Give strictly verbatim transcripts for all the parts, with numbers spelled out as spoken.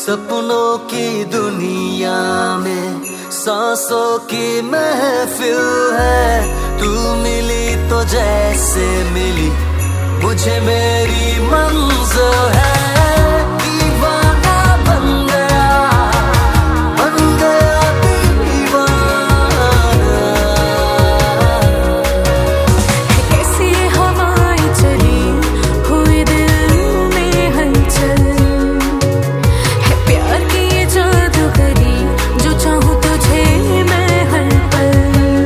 सपनों की दुनिया में सांसों की महफिल है। तू मिली तो जैसे मिली मुझे मेरी मंज़िल है। दीवाना बन गया, बन गया दीवाना। कैसी हवाएं चली हुई दिल में हलचल, है प्यार की ये जादूगरी जो चाहूं तुझे मैं हर पल।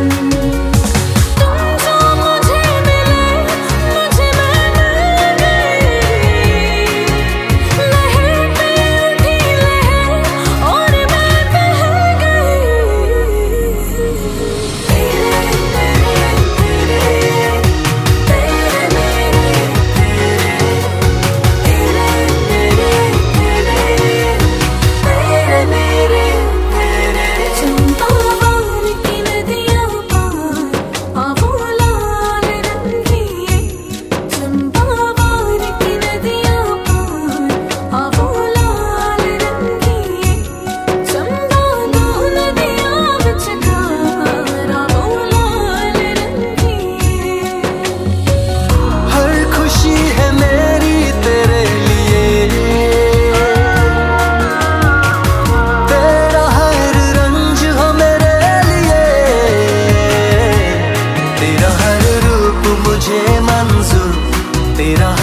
तुम जो मुझे मिले मुझे मैं मिल गई। लहर पे उठी लहर और मैं बह गई। तेरे तेरे तेरे तेरे मेरे तेरे मेरे चंपावान की नदियां पार आवो लाल रंगिए। चंपावान की नदियां पार आवो लाल रंगिए। चंपा दो नदियां विचकार आवो लाल रंगिए। हर खुशी है मेरी तेरे लिए, तेरा हर रंज हो मेरे लिए। तेरा हर रूप मुझे मंजूर, तेरा